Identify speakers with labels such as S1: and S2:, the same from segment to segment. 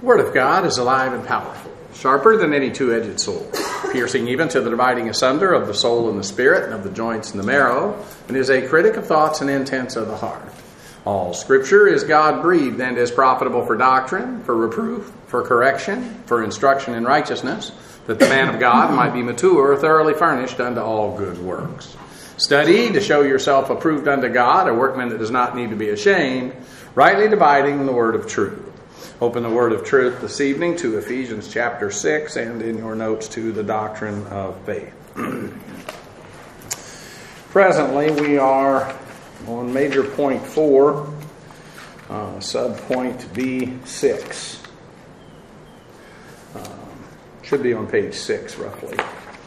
S1: The Word of God is alive and powerful, sharper than any two-edged sword, piercing even to the dividing asunder of the soul and the spirit, and of the joints and the marrow, and is a critic of thoughts and intents of the heart. All Scripture is God-breathed and is profitable for doctrine, for reproof, for correction, for instruction in righteousness, that the man of God might be mature, thoroughly furnished unto all good works. Study to show yourself approved unto God, a workman that does not need to be ashamed, rightly dividing the word of truth. Open the word of truth this evening to Ephesians chapter 6 and in your notes to the doctrine of faith. Presently we are on major point 4, subpoint B6. Should be on page 6 roughly.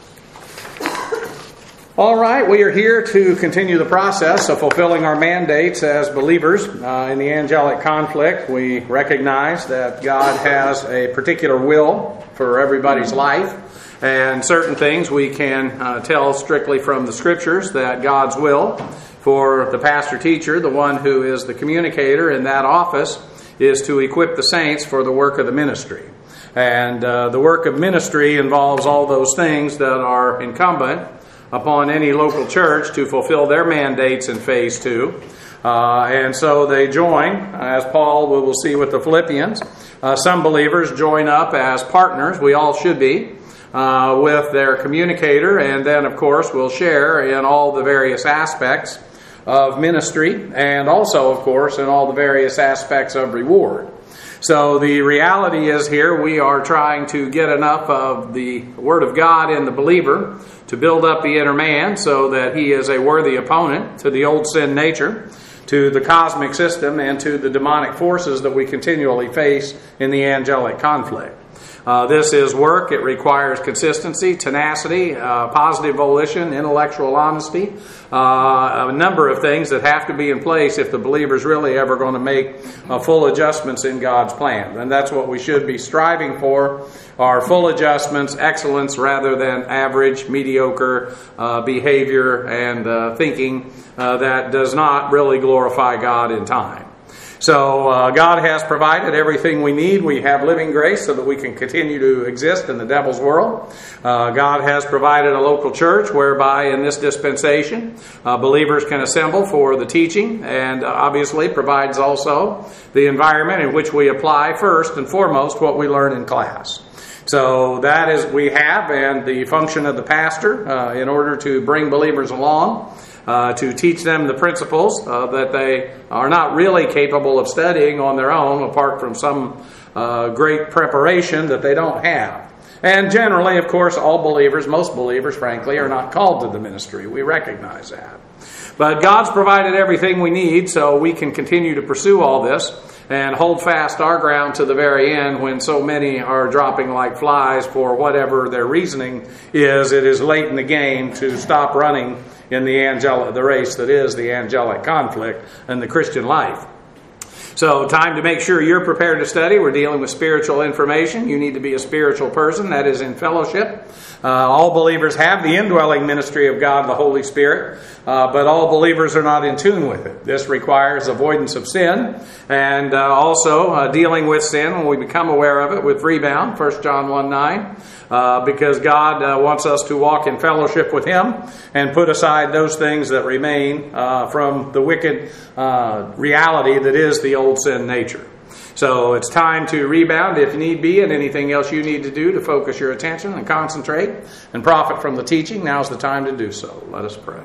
S1: All right, we are here to continue the process of fulfilling our mandates as believers in the angelic conflict. We recognize that God has a particular will for everybody's life, and certain things we can tell strictly from the Scriptures that God's will for the pastor-teacher, the one who is the communicator in that office, is to equip the saints for the work of the ministry. And the work of ministry involves all those things that are incumbent upon any local church to fulfill their mandates in phase 2. And so they join, as Paul we will see with the Philippians. Some believers join up as partners, we all should be, with their communicator, and then of course will share in all the various aspects of ministry, and also of course in all the various aspects of reward. So the reality is here we are trying to get enough of the Word of God in the believer to build up the inner man so that he is a worthy opponent to the old sin nature, to the cosmic system, and to the demonic forces that we continually face in the angelic conflict. This is work. It requires consistency, tenacity, positive volition, intellectual honesty, a number of things that have to be in place if the believer is really ever going to make full adjustments in God's plan. And that's what we should be striving for, are full adjustments, excellence rather than average, mediocre behavior and thinking that does not really glorify God in time. So God has provided everything we need. We have living grace so that we can continue to exist in the devil's world. God has provided a local church whereby in this dispensation believers can assemble for the teaching, and obviously provides also the environment in which we apply first and foremost what we learn in class. So that is we have, and the function of the pastor in order to bring believers along, to teach them the principles that they are not really capable of studying on their own apart from some great preparation that they don't have. And generally, of course, all believers, most believers, frankly, are not called to the ministry. We recognize that. But God's provided everything we need so we can continue to pursue all this and hold fast our ground to the very end when so many are dropping like flies for whatever their reasoning is. It is late in the game to stop running in the race that is the angelic conflict and the Christian life. So time to make sure you're prepared to study. We're dealing with spiritual information. You need to be a spiritual person, that is in fellowship. All believers have the indwelling ministry of God, the Holy Spirit, but all believers are not in tune with it. This requires avoidance of sin and also dealing with sin when we become aware of it with rebound, 1 John 1:9, because God wants us to walk in fellowship with Him and put aside those things that remain from the wicked reality that is the old sin nature. So it's time to rebound if need be, and anything else you need to do to focus your attention and concentrate and profit from the teaching, now's the time to do so. Let us pray.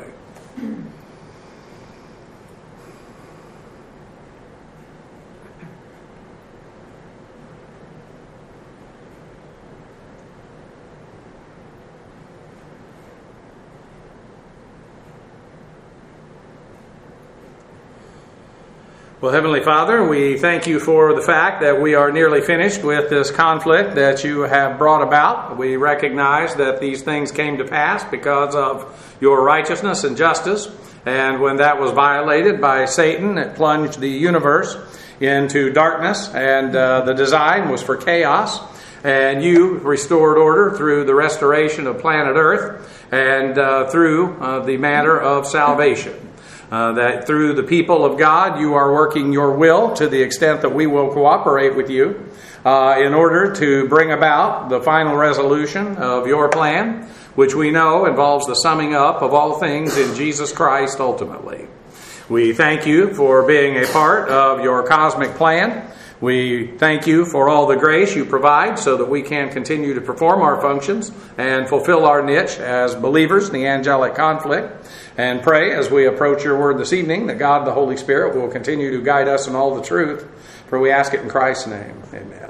S1: Well, Heavenly Father, we thank you for the fact that we are nearly finished with this conflict that you have brought about. We recognize that these things came to pass because of your righteousness and justice. And when that was violated by Satan, it plunged the universe into darkness, and the design was for chaos. And you restored order through the restoration of planet Earth and through the matter of salvation. that through the people of God, you are working your will to the extent that we will cooperate with you in order to bring about the final resolution of your plan, which we know involves the summing up of all things in Jesus Christ ultimately. We thank you for being a part of your cosmic plan. We thank you for all the grace you provide so that we can continue to perform our functions and fulfill our niche as believers in the angelic conflict. And pray as we approach your word this evening that God, the Holy Spirit, will continue to guide us in all the truth. For we ask it in Christ's name. Amen.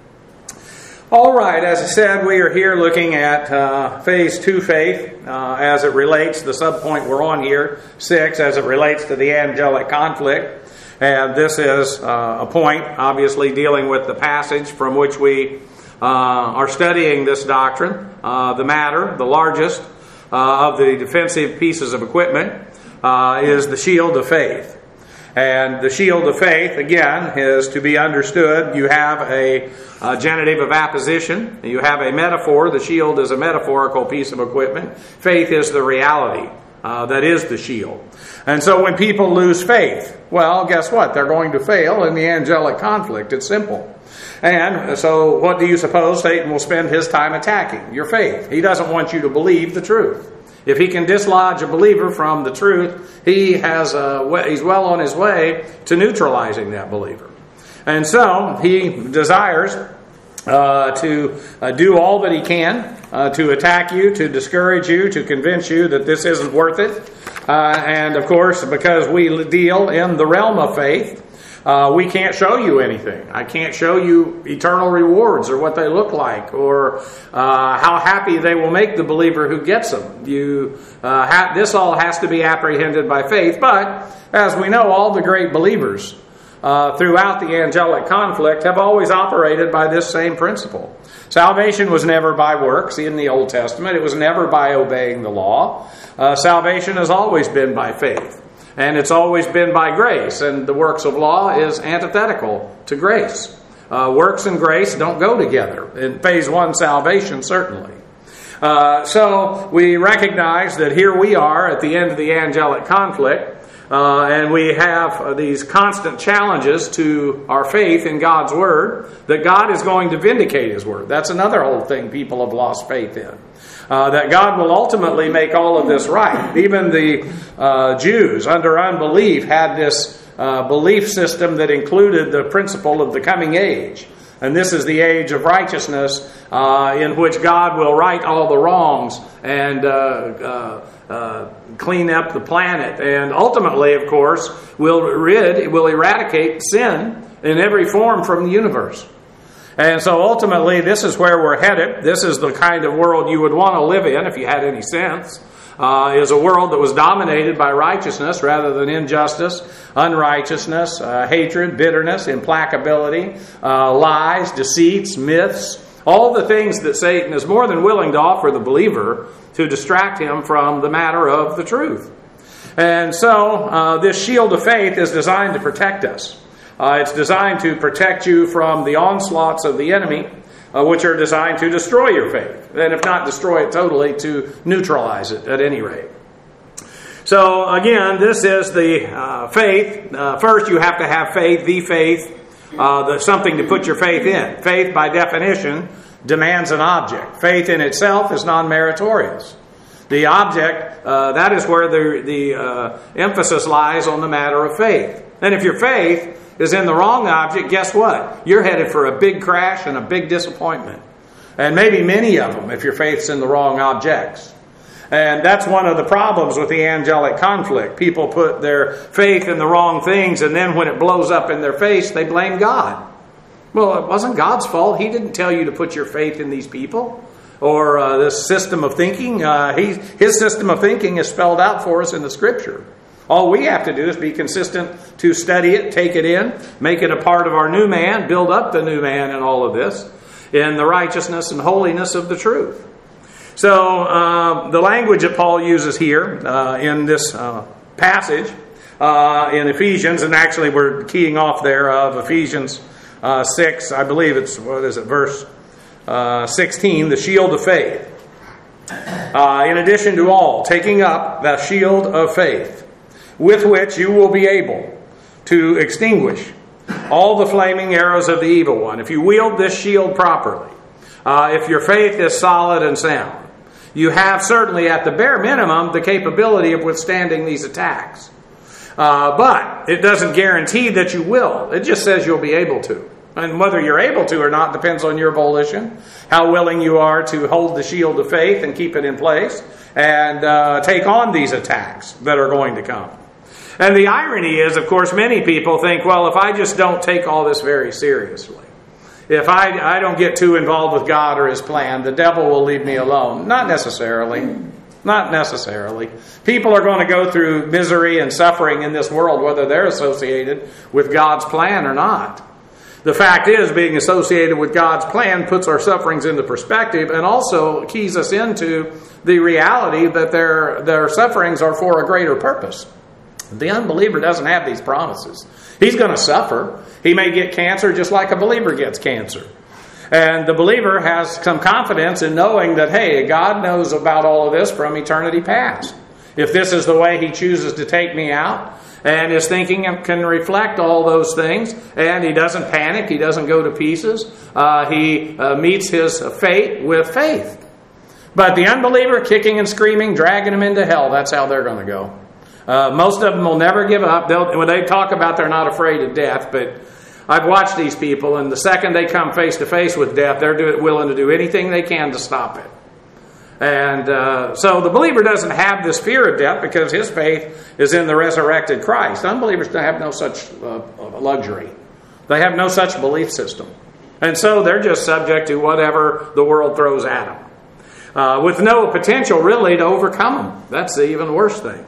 S1: All right, as I said, we are here looking at Phase 2 faith as it relates, the subpoint we're on here, 6, as it relates to the angelic conflict. And this is a point, obviously, dealing with the passage from which we are studying this doctrine. The matter, the largest of the defensive pieces of equipment, is the shield of faith. And the shield of faith, again, is to be understood. You have a genitive of apposition. You have a metaphor. The shield is a metaphorical piece of equipment. Faith is the reality. That is the shield. And so when people lose faith, well, guess what? They're going to fail in the angelic conflict. It's simple. And so what do you suppose Satan will spend his time attacking? Your faith. He doesn't want you to believe the truth. If he can dislodge a believer from the truth, he's well on his way to neutralizing that believer. And so he desires to do all that he can to attack you, to discourage you, to convince you that this isn't worth it. And of course, because we deal in the realm of faith, we can't show you anything. I can't show you eternal rewards or what they look like or how happy they will make the believer who gets them. This all has to be apprehended by faith. But as we know, all the great believers throughout the angelic conflict have always operated by this same principle. Salvation was never by works in the Old Testament. It was never by obeying the law. Salvation has always been by faith. And it's always been by grace. And the works of law is antithetical to grace. Works and grace don't go together. In Phase 1 salvation, certainly. So we recognize that here we are at the end of the angelic conflict. And we have these constant challenges to our faith in God's Word, that God is going to vindicate His Word. That's another whole thing people have lost faith in. That God will ultimately make all of this right. Even the Jews, under unbelief, had this belief system that included the principle of the coming age. And this is the age of righteousness in which God will right all the wrongs and clean up the planet. And ultimately, of course, will eradicate sin in every form from the universe. And so ultimately, this is where we're headed. This is the kind of world you would want to live in if you had any sense. Is a world that was dominated by righteousness rather than injustice, unrighteousness, hatred, bitterness, implacability, lies, deceits, myths, all the things that Satan is more than willing to offer the believer to distract him from the matter of the truth. And so this shield of faith is designed to protect us. It's designed to protect you from the onslaughts of the enemy, which are designed to destroy your faith. And if not destroy it totally, to neutralize it at any rate. So again, this is the faith. First, you have to have faith, the faith, something to put your faith in. Faith, by definition, demands an object. Faith in itself is non-meritorious. The object, that is where the emphasis lies on the matter of faith. And if your faith is in the wrong object, guess what? You're headed for a big crash and a big disappointment. And maybe many of them if your faith's in the wrong objects. And that's one of the problems with the angelic conflict. People put their faith in the wrong things, and then when it blows up in their face, they blame God. Well, it wasn't God's fault. He didn't tell you to put your faith in these people or this system of thinking. His system of thinking is spelled out for us in the Scripture. All we have to do is be consistent to study it, take it in, make it a part of our new man, build up the new man in all of this, in the righteousness and holiness of the truth. So the language that Paul uses here in this passage in Ephesians, and actually we're keying off there of Ephesians 6, I believe it's, verse 16, the shield of faith. In addition to all, taking up the shield of faith. with which you will be able to extinguish all the flaming arrows of the evil one. If you wield this shield properly, if your faith is solid and sound, you have certainly at the bare minimum the capability of withstanding these attacks. But it doesn't guarantee that you will. It just says you'll be able to. And whether you're able to or not depends on your volition, how willing you are to hold the shield of faith and keep it in place and take on these attacks that are going to come. And the irony is, of course, many people think, well, if I just don't take all this very seriously, if I don't get too involved with God or His plan, the devil will leave me alone. Not necessarily. Not necessarily. People are going to go through misery and suffering in this world, whether they're associated with God's plan or not. The fact is, being associated with God's plan puts our sufferings into perspective and also keys us into the reality that their sufferings are for a greater purpose. The unbeliever doesn't have these promises. He's going to suffer. He may get cancer just like a believer gets cancer. And the believer has some confidence in knowing that, hey, God knows about all of this from eternity past. If this is the way He chooses to take me out, and His thinking can reflect all those things, and He doesn't panic, He doesn't go to pieces, He meets His fate with faith. But the unbeliever, kicking and screaming, dragging them into hell, that's how they're going to go. Most of them will never give up. When they talk about they're not afraid of death, but I've watched these people, and the second they come face to face with death, they're willing to do anything they can to stop it. And so the believer doesn't have this fear of death because his faith is in the resurrected Christ. Unbelievers have no such luxury. They have no such belief system. And so they're just subject to whatever the world throws at them, with no potential really to overcome them. That's the even worse thing.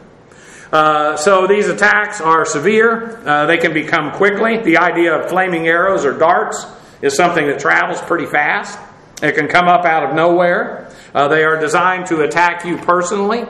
S1: So these attacks are severe. They can become quickly. The idea of flaming arrows or darts is something that travels pretty fast. It can come up out of nowhere. They are designed to attack you personally.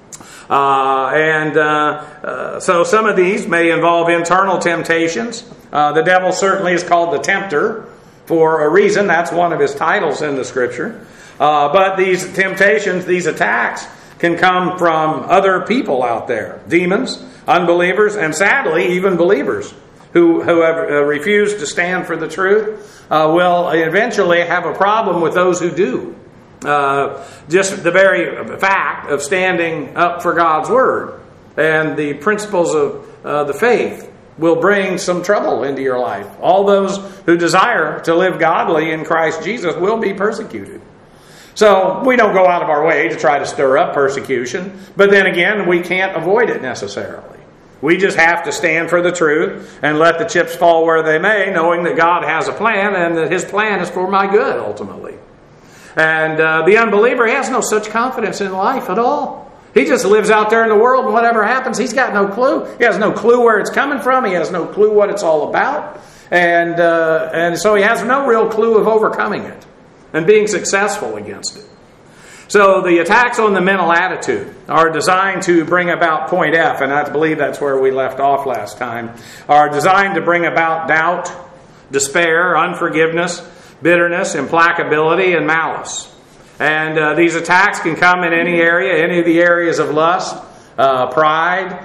S1: So some of these may involve internal temptations. The devil certainly is called the tempter for a reason. That's one of his titles in the Scripture. But these temptations, these attacks, can come from other people out there. Demons, unbelievers, and sadly, even believers who have refused to stand for the truth will eventually have a problem with those who do. Just the very fact of standing up for God's Word and the principles of the faith will bring some trouble into your life. All those who desire to live godly in Christ Jesus will be persecuted. So we don't go out of our way to try to stir up persecution, but then again, we can't avoid it necessarily. We just have to stand for the truth and let the chips fall where they may, knowing that God has a plan and that His plan is for my good ultimately. And the unbeliever has no such confidence in life at all. He just lives out there in the world, and whatever happens, he's got no clue. He has no clue where it's coming from. He has no clue what it's all about. And so he has no real clue of overcoming it and being successful against it. So the attacks on the mental attitude are designed to bring about point F, and I believe that's where we left off last time, are designed to bring about doubt, despair, unforgiveness, bitterness, implacability, and malice. And these attacks can come in any area, any of the areas of lust, pride,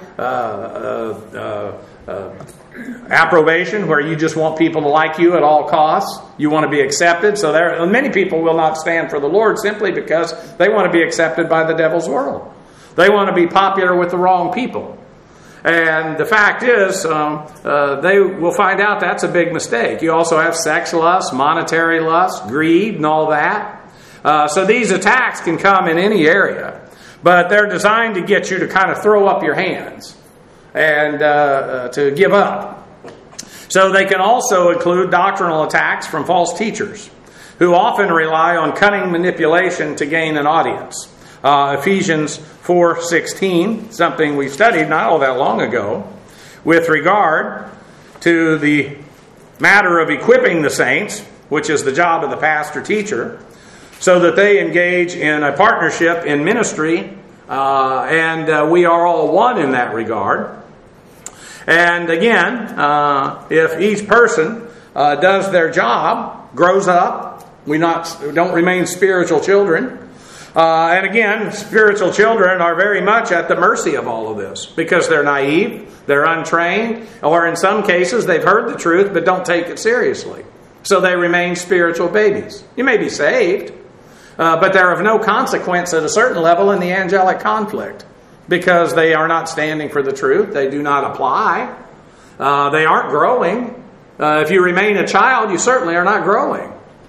S1: approbation, where you just want people to like you at all costs. You want to be accepted. So many people will not stand for the Lord simply because they want to be accepted by the devil's world. They want to be popular with the wrong people. And the fact is, they will find out that's a big mistake. You also have sex lust, monetary lust, greed, and all that. So these attacks can come in any area, but they're designed to get you to kind of throw up your hands and to give up. So they can also include doctrinal attacks from false teachers who often rely on cunning manipulation to gain an audience. Ephesians 4:16, something we studied not all that long ago, with regard to the matter of equipping the saints, which is the job of the pastor-teacher, so that they engage in a partnership in ministry, and we are all one in that regard. And again, if each person does their job, grows up, we don't remain spiritual children, And again, spiritual children are very much at the mercy of all of this because they're naive, they're untrained, or in some cases they've heard the truth but don't take it seriously. So they remain spiritual babies. You may be saved, but they're of no consequence at a certain level in the angelic conflict because they are not standing for the truth. They do not apply. They aren't growing. If you remain a child, you certainly are not growing.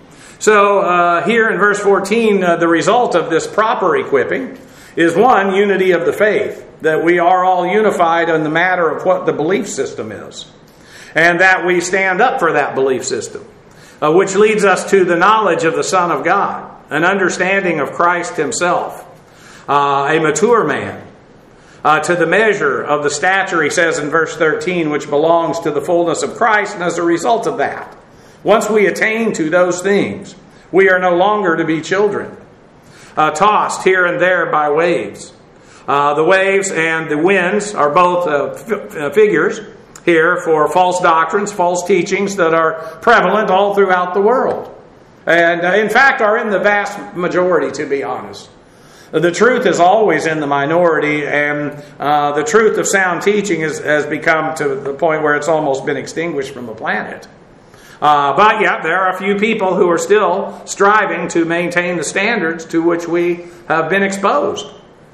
S1: So here in verse 14, the result of this proper equipping is one, unity of the faith, that we are all unified in the matter of what the belief system is, and that we stand up for that belief system, which leads us to the knowledge of the Son of God, an understanding of Christ Himself, a mature man, to the measure of the stature, he says in verse 13, which belongs to the fullness of Christ, and as a result of that, once we attain to those things, we are no longer to be children, tossed here and there by waves. The waves and the winds are both figures here for false doctrines, false teachings that are prevalent all throughout the world. And in fact are in the vast majority, to be honest. The truth is always in the minority, and the truth of sound teaching has become to the point where it's almost been extinguished from the planet. But yet there are a few people who are still striving to maintain the standards to which we have been exposed.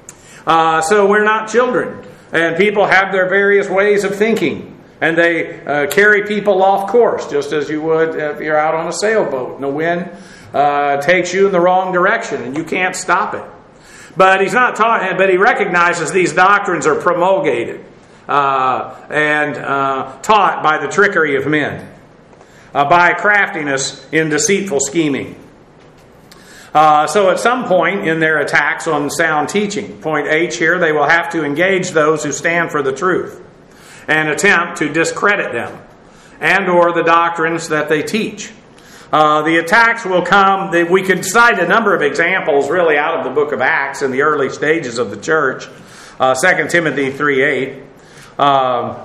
S1: So we're not children. And people have their various ways of thinking. And they carry people off course, just as you would if you're out on a sailboat and the wind takes you in the wrong direction and you can't stop it. But he's not taught, but he recognizes these doctrines are promulgated and taught by the trickery of men. By craftiness in deceitful scheming. So at some point in their attacks on sound teaching, point H here, they will have to engage those who stand for the truth and attempt to discredit them and or the doctrines that they teach. The attacks will come, we could cite a number of examples really out of the book of Acts in the early stages of the church, 2 Timothy 3:8.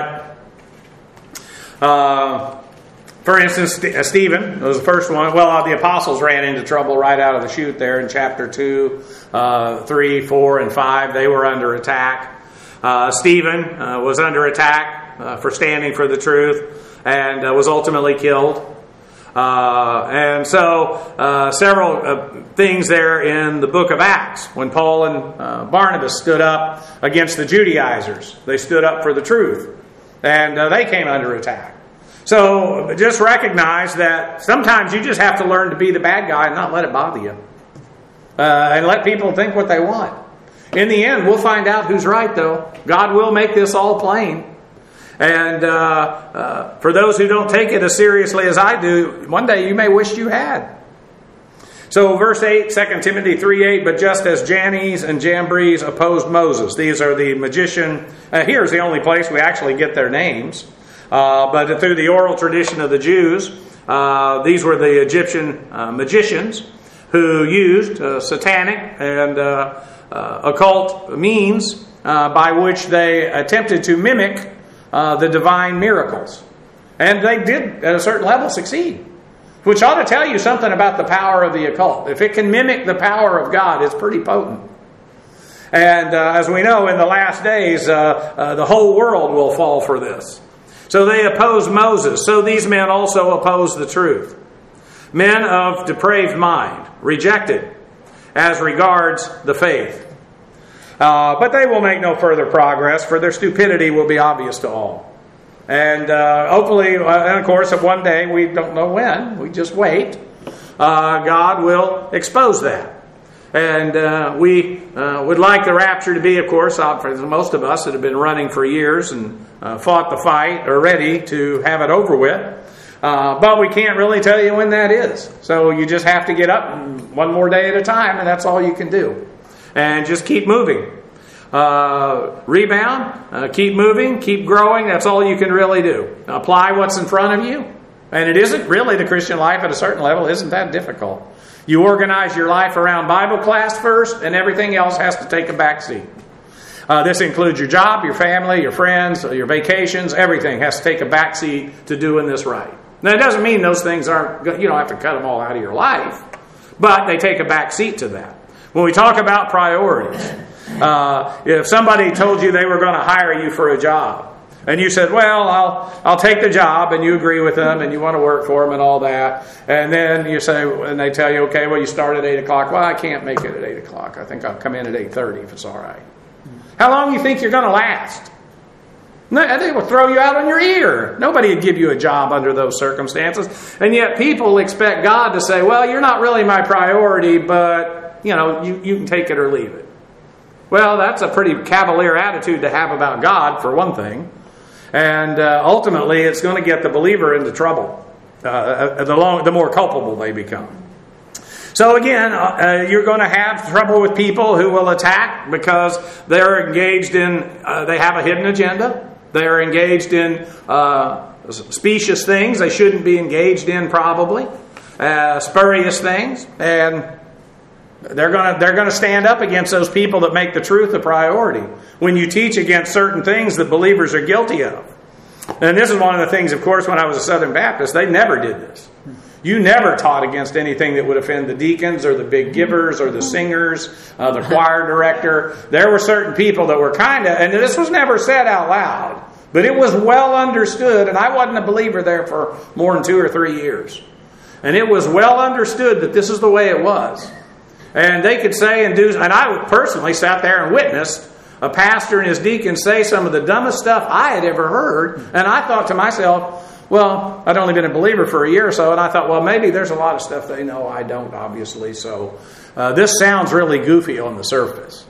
S1: For instance, Stephen was the first one. Well, the apostles ran into trouble right out of the chute there in chapter 2, 3, 4, and 5. They were under attack. Stephen was under attack for standing for the truth and was ultimately killed. And so several things there in the book of Acts when Paul and Barnabas stood up against the Judaizers. They stood up for the truth and they came under attack. So just recognize that sometimes you just have to learn to be the bad guy and not let it bother you. And let people think what they want. In the end, we'll find out who's right, though. God will make this all plain. And for those who don't take it as seriously as I do, one day you may wish you had. So verse 8, 2 Timothy 3:8, but just as Jannes and Jambres opposed Moses. These are the magician. Here's the only place we actually get their names. But through the oral tradition of the Jews, these were the Egyptian magicians who used satanic and occult means by which they attempted to mimic the divine miracles. And they did, at a certain level, succeed. Which ought to tell you something about the power of the occult. If it can mimic the power of God, it's pretty potent. And as we know, in the last days, the whole world will fall for this. So they opposed Moses. So these men also opposed the truth. Men of depraved mind, rejected as regards the faith. But they will make no further progress, for their stupidity will be obvious to all. And hopefully, and of course, of one day, we don't know when, we just wait, God will expose that. And we would like the rapture to be, of course, for most of us that have been running for years and fought the fight, are ready to have it over with. But we can't really tell you when that is. So you just have to get up one more day at a time, and that's all you can do. And just keep moving. Rebound, keep moving, keep growing. That's all you can really do. Apply what's in front of you. And it isn't really, the Christian life at a certain level isn't that difficult. You organize your life around Bible class first, and everything else has to take a back seat. This includes your job, your family, your friends, your vacations. Everything has to take a back seat to doing this right. Now, it doesn't mean those things aren't, you don't have to cut them all out of your life, but they take a back seat to that. When we talk about priorities, if somebody told you they were going to hire you for a job, and you said, well, I'll take the job, and you agree with them, and you want to work for them and all that, and then you say, and they tell you, okay, well, you start at 8 o'clock. Well, I can't make it at 8 o'clock. I think I'll come in at 8:30 if it's all right. How long do you think you're going to last? They will throw you out on your ear. Nobody would give you a job under those circumstances. And yet people expect God to say, well, you're not really my priority, but, you can take it or leave it. Well, that's a pretty cavalier attitude to have about God, for one thing. And ultimately, it's going to get the believer into trouble, the more culpable they become. So again, you're going to have trouble with people who will attack because they're engaged in, they have a hidden agenda. They're engaged in specious things they shouldn't be engaged in, probably. Spurious things. And they're going to stand up against those people that make the truth a priority. When you teach against certain things that believers are guilty of. And this is one of the things, of course, when I was a Southern Baptist, they never did this. You never taught against anything that would offend the deacons or the big givers or the singers, the choir director. There were certain people that were and this was never said out loud, but it was well understood, and I wasn't a believer there for more than 2 or 3 years. And it was well understood that this is the way it was. And they could say and do, and I personally sat there and witnessed a pastor and his deacon say some of the dumbest stuff I had ever heard, and I thought to myself, well, I'd only been a believer for a year or so, and I thought, well, maybe there's a lot of stuff they know I don't, obviously. So this sounds really goofy on the surface,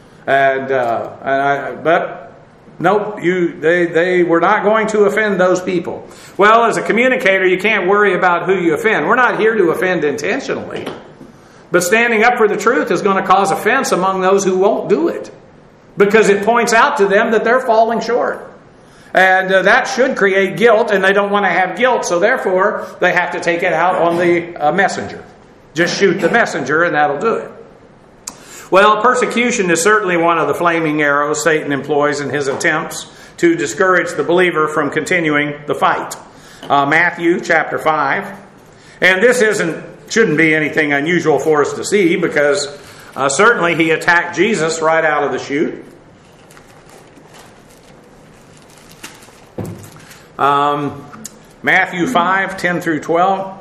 S1: but nope, they were not going to offend those people. Well, as a communicator, you can't worry about who you offend. We're not here to offend intentionally, but standing up for the truth is going to cause offense among those who won't do it, because it points out to them that they're falling short. And that should create guilt, and they don't want to have guilt, so therefore they have to take it out on the messenger. Just shoot the messenger, and that'll do it. Well, persecution is certainly one of the flaming arrows Satan employs in his attempts to discourage the believer from continuing the fight. Matthew chapter 5. And this shouldn't be anything unusual for us to see, because certainly he attacked Jesus right out of the chute. Matthew 5, 10 through 12.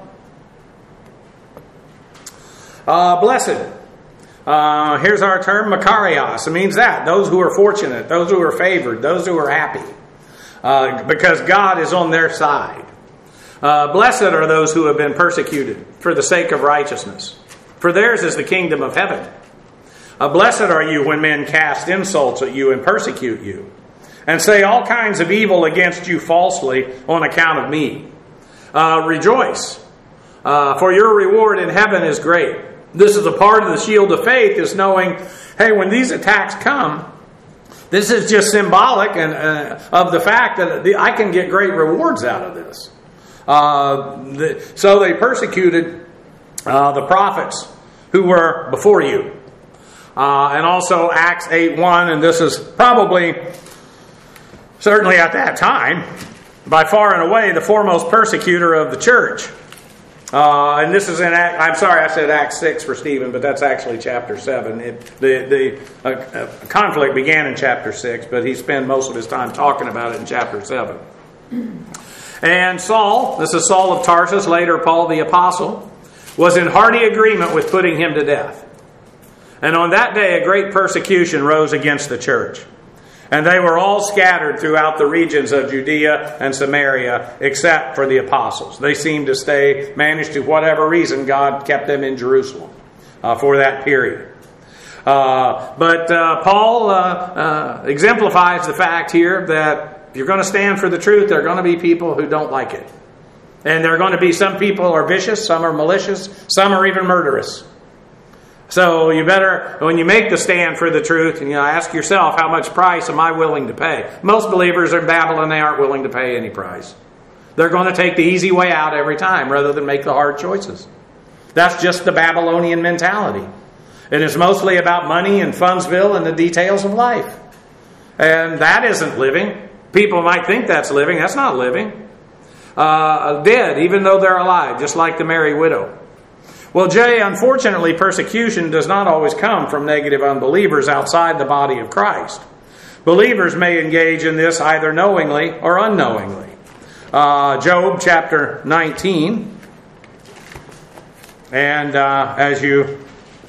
S1: Blessed. Here's our term, Makarios. It means that. Those who are fortunate, those who are favored, those who are happy. Because God is on their side. Blessed are those who have been persecuted for the sake of righteousness, for theirs is the kingdom of heaven. Blessed are you when men cast insults at you and persecute you, and say all kinds of evil against you falsely on account of me. Rejoice, for your reward in heaven is great. This is a part of the shield of faith, is knowing, hey, when these attacks come, this is just symbolic of the fact that I can get great rewards out of this. So they persecuted the prophets who were before you. And also Acts 8:1, and this is probably, certainly at that time, by far and away the foremost persecutor of the church. And this is in, I'm sorry I said Acts 6 for Stephen, but that's actually chapter 7. The conflict began in chapter 6, but he spent most of his time talking about it in chapter 7. And Saul, this is Saul of Tarsus, later Paul the Apostle, was in hearty agreement with putting him to death. And on that day a great persecution rose against the church. And they were all scattered throughout the regions of Judea and Samaria, except for the apostles. They seemed to managed to, whatever reason, God kept them in Jerusalem for that period. But Paul exemplifies the fact here that if you're going to stand for the truth, there are going to be people who don't like it. And there are going to be some people who are vicious, some are malicious, some are even murderous. So you better, when you make the stand for the truth, and ask yourself, how much price am I willing to pay? Most believers in Babylon, they aren't willing to pay any price. They're going to take the easy way out every time rather than make the hard choices. That's just the Babylonian mentality. It is mostly about money and Fundsville and the details of life. And that isn't living. People might think that's living. That's not living. Dead, even though they're alive, just like the merry widow. Well, Jay, unfortunately, persecution does not always come from negative unbelievers outside the body of Christ. Believers may engage in this either knowingly or unknowingly. Job chapter 19. And as you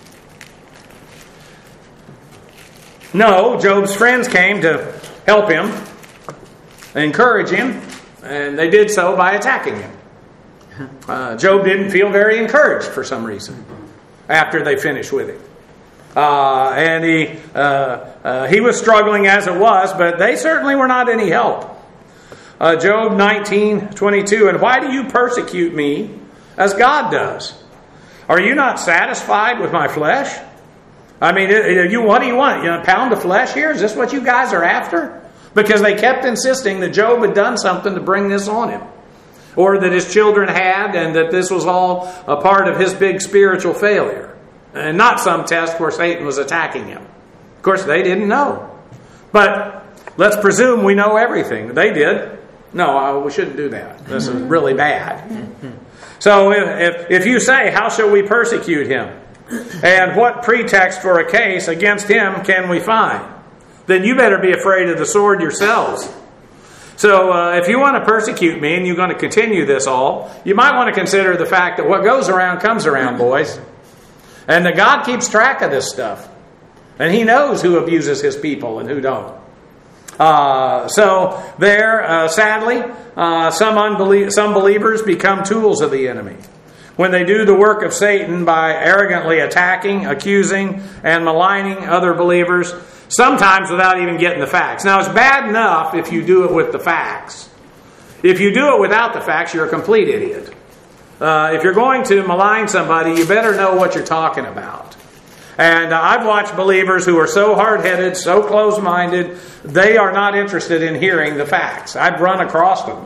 S1: know, Job's friends came to help him, encourage him, and they did so by attacking him. Job didn't feel very encouraged for some reason after they finished with him. And he was struggling as it was, but they certainly were not any help. Job 19:22, and why do you persecute me as God does? Are you not satisfied with my flesh? I mean, what do you want? A pound of flesh here? Is this what you guys are after? Because they kept insisting that Job had done something to bring this on him. Or that his children had, and that this was all a part of his big spiritual failure. And not some test where Satan was attacking him. Of course, they didn't know. But let's presume we know everything. They did. No, we shouldn't do that. This is really bad. So if you say, how shall we persecute him? And what pretext for a case against him can we find? Then you better be afraid of the sword yourselves. So if you want to persecute me and you're going to continue this all, you might want to consider the fact that what goes around comes around, boys. And that God keeps track of this stuff. And He knows who abuses His people and who don't. Sadly, some believers become tools of the enemy when they do the work of Satan by arrogantly attacking, accusing, and maligning other believers, sometimes without even getting the facts. Now, it's bad enough if you do it with the facts. If you do it without the facts, you're a complete idiot. If you're going to malign somebody, you better know what you're talking about. And I've watched believers who are so hard-headed, so closed-minded, they are not interested in hearing the facts. I've run across them.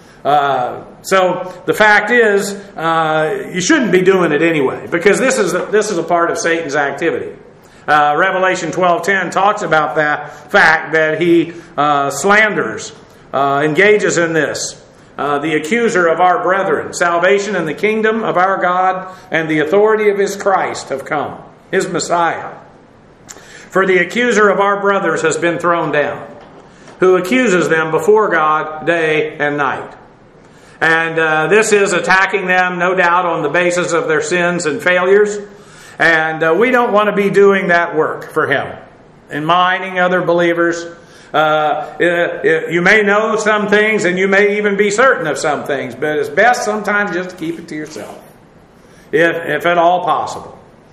S1: So the fact is, you shouldn't be doing it anyway, because this is a part of Satan's activity. Revelation 12:10 talks about that fact that he slanders, engages in this. The accuser of our brethren, salvation and the kingdom of our God and the authority of His Christ have come. His Messiah. For the accuser of our brothers has been thrown down, who accuses them before God day and night. And this is attacking them, no doubt, on the basis of their sins and failures. And we don't want to be doing that work for him. And maligning other believers. You may know some things and you may even be certain of some things, but it's best sometimes just to keep it to yourself, if at all possible.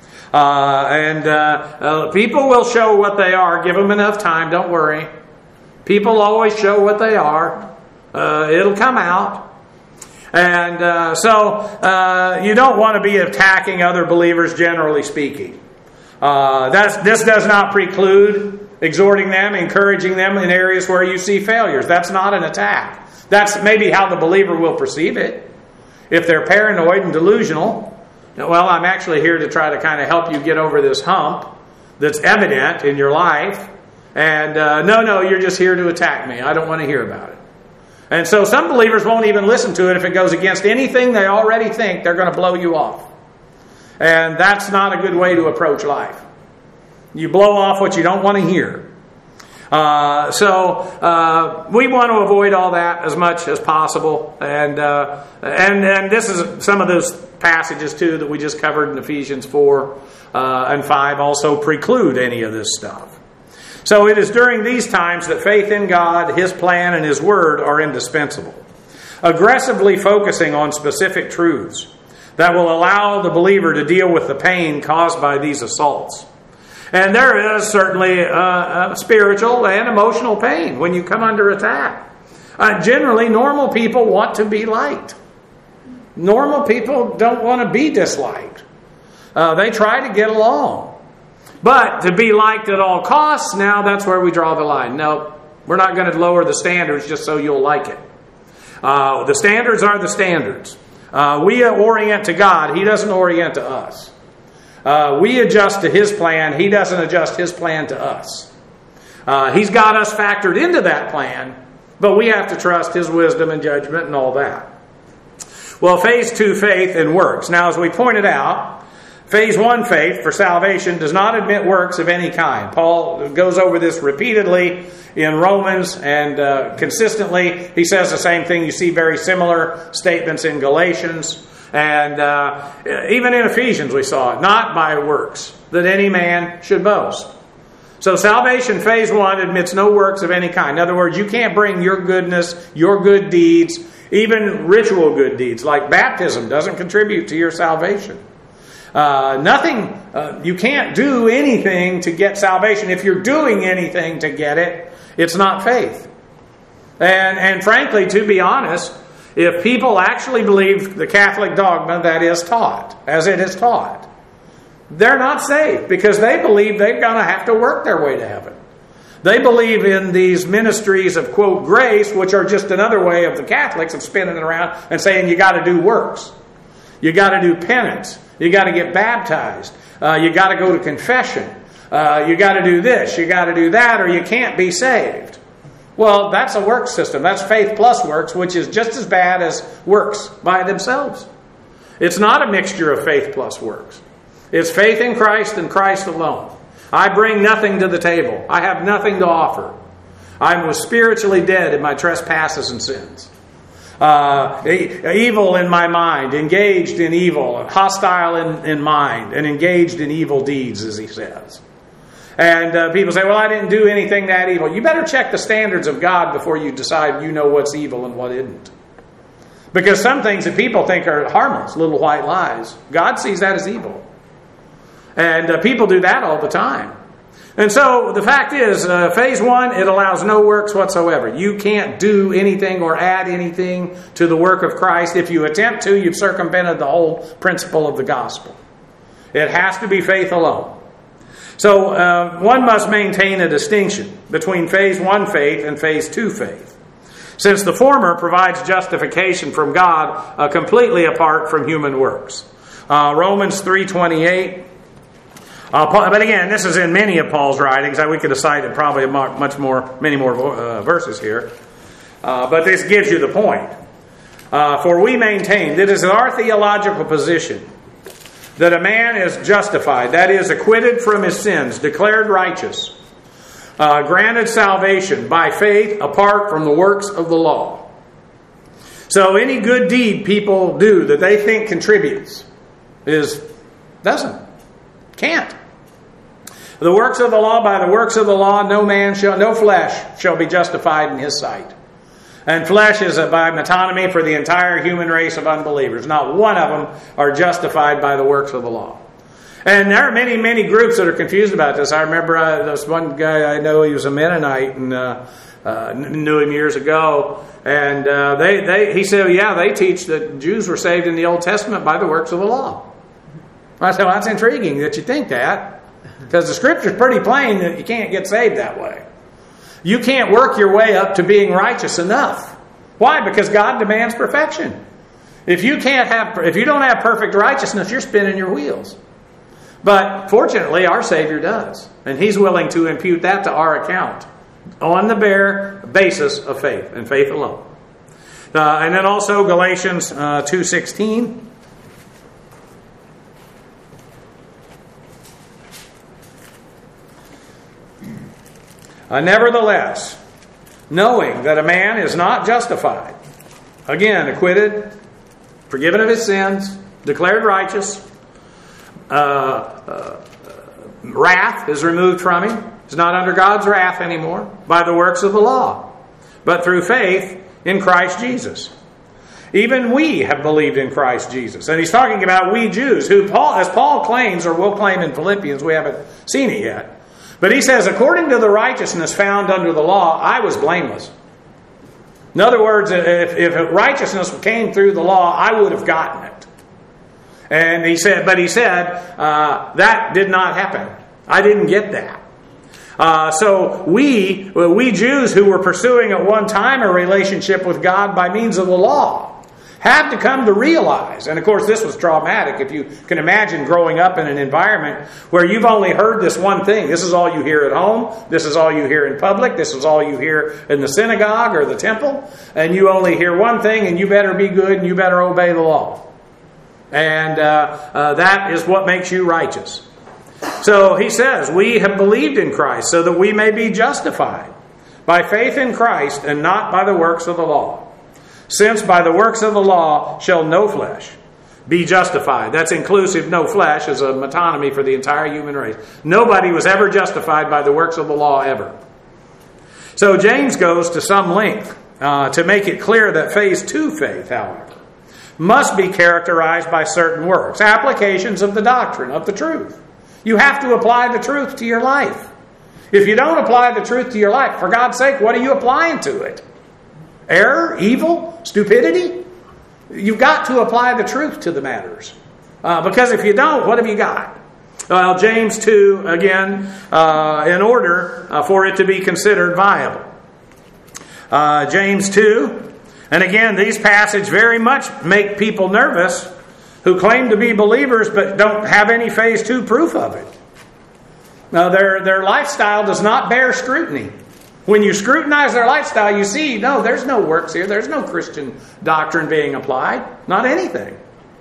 S1: People will show what they are. Give them enough time. Don't worry. People always show what they are. It'll come out. And so you don't want to be attacking other believers, generally speaking. This does not preclude exhorting them, encouraging them in areas where you see failures. That's not an attack. That's maybe how the believer will perceive it. If they're paranoid and delusional, well, I'm actually here to try to kind of help you get over this hump that's evident in your life. And no, you're just here to attack me. I don't want to hear about it. And so some believers won't even listen to it if it goes against anything they already think they're going to blow you off. And that's not a good way to approach life. You blow off what you don't want to hear. So we want to avoid all that as much as possible. And this is some of those passages too that we just covered in Ephesians 4 and 5 also preclude any of this stuff. So it is during these times that faith in God, His plan, and His Word are indispensable. Aggressively focusing on specific truths that will allow the believer to deal with the pain caused by these assaults. And there is certainly spiritual and emotional pain when you come under attack. Generally, normal people want to be liked. Normal people don't want to be disliked. They try to get along. But to be liked at all costs, now that's where we draw the line. No, we're not going to lower the standards just so you'll like it. The standards are the standards. We orient to God. He doesn't orient to us. We adjust to His plan. He doesn't adjust His plan to us. He's got us factored into that plan, but we have to trust His wisdom and judgment and all that. Well, phase 2 faith and works. Now, as we pointed out, phase 1 faith for salvation does not admit works of any kind. Paul goes over this repeatedly in Romans, and consistently he says the same thing. You see very similar statements in Galatians, and even in Ephesians we saw it. Not by works, that any man should boast. So salvation phase 1 admits no works of any kind. In other words, you can't bring your goodness, your good deeds, even ritual good deeds like baptism doesn't contribute to your salvation. You can't do anything to get salvation. If you're doing anything to get it, it's not faith. And frankly, to be honest, if people actually believe the Catholic dogma that is taught, as it is taught, they're not saved because they believe they're going to have to work their way to heaven. They believe in these ministries of, quote, grace, which are just another way of the Catholics of spinning it around and saying you got to do works. You got to do penance. You got to get baptized. You got to go to confession. You got to do this. You got to do that, or you can't be saved. Well, that's a work system. That's faith plus works, which is just as bad as works by themselves. It's not a mixture of faith plus works. It's faith in Christ and Christ alone. I bring nothing to the table. I have nothing to offer. I was spiritually dead in my trespasses and sins. Evil in my mind, engaged in evil, hostile in mind, and engaged in evil deeds, as he says. And people say, well, I didn't do anything that evil. You better check the standards of God before you decide you know what's evil and what isn't. Because some things that people think are harmless, little white lies, God sees that as evil. And people do that all the time. And so the fact is, phase 1, it allows no works whatsoever. You can't do anything or add anything to the work of Christ. If you attempt to, you've circumvented the whole principle of the gospel. It has to be faith alone. So one must maintain a distinction between phase 1 faith and phase 2 faith, since the former provides justification from God completely apart from human works. Romans 3:28. But again, this is in many of Paul's writings. We could have cited probably many more verses here. But this gives you the point. For we maintain that it is our theological position that a man is justified, that is, acquitted from his sins, declared righteous, granted salvation by faith apart from the works of the law. So any good deed people do that they think contributes can't. The works of the law, by the works of the law, no flesh shall be justified in his sight. And flesh is by metonymy for the entire human race of unbelievers. Not one of them are justified by the works of the law. And there are many, many groups that are confused about this. I remember this one guy I know, he was a Mennonite, and knew him years ago. And he said, they teach that Jews were saved in the Old Testament by the works of the law. I said, well, that's intriguing that you think that, because the Scripture's pretty plain that you can't get saved that way. You can't work your way up to being righteous enough. Why? Because God demands perfection. If you don't have perfect righteousness, you're spinning your wheels. But fortunately, our Savior does, and He's willing to impute that to our account on the bare basis of faith and faith alone. And then also Galatians 2:16. Nevertheless, knowing that a man is not justified, again, acquitted, forgiven of his sins, declared righteous, wrath is removed from him. He's not under God's wrath anymore by the works of the law, but through faith in Christ Jesus. Even we have believed in Christ Jesus. And he's talking about we Jews, who as Paul claims, or will claim in Philippians, we haven't seen it yet. But he says, according to the righteousness found under the law, I was blameless. In other words, if righteousness came through the law, I would have gotten it. And he said, that did not happen. I didn't get that. So we Jews who were pursuing at one time a relationship with God by means of the law have to come to realize, and of course this was traumatic if you can imagine growing up in an environment where you've only heard this one thing. This is all you hear at home. This is all you hear in public. This is all you hear in the synagogue or the temple. And you only hear one thing, and you better be good and you better obey the law. And that is what makes you righteous. So he says, we have believed in Christ so that we may be justified by faith in Christ and not by the works of the law. Since by the works of the law shall no flesh be justified. That's inclusive, no flesh, as a metonymy for the entire human race. Nobody was ever justified by the works of the law ever. So James goes to some length to make it clear that phase 2 faith, however, must be characterized by certain works, applications of the doctrine, of the truth. You have to apply the truth to your life. If you don't apply the truth to your life, for God's sake, what are you applying to it? Error? Evil? Stupidity? You've got to apply the truth to the matters. Because if you don't, what have you got? Well, James 2, again, in order for it to be considered viable. James 2, and again, these passages very much make people nervous who claim to be believers but don't have any phase 2 proof of it. Now, their lifestyle does not bear scrutiny. When you scrutinize their lifestyle, you see, no, there's no works here. There's no Christian doctrine being applied. Not anything.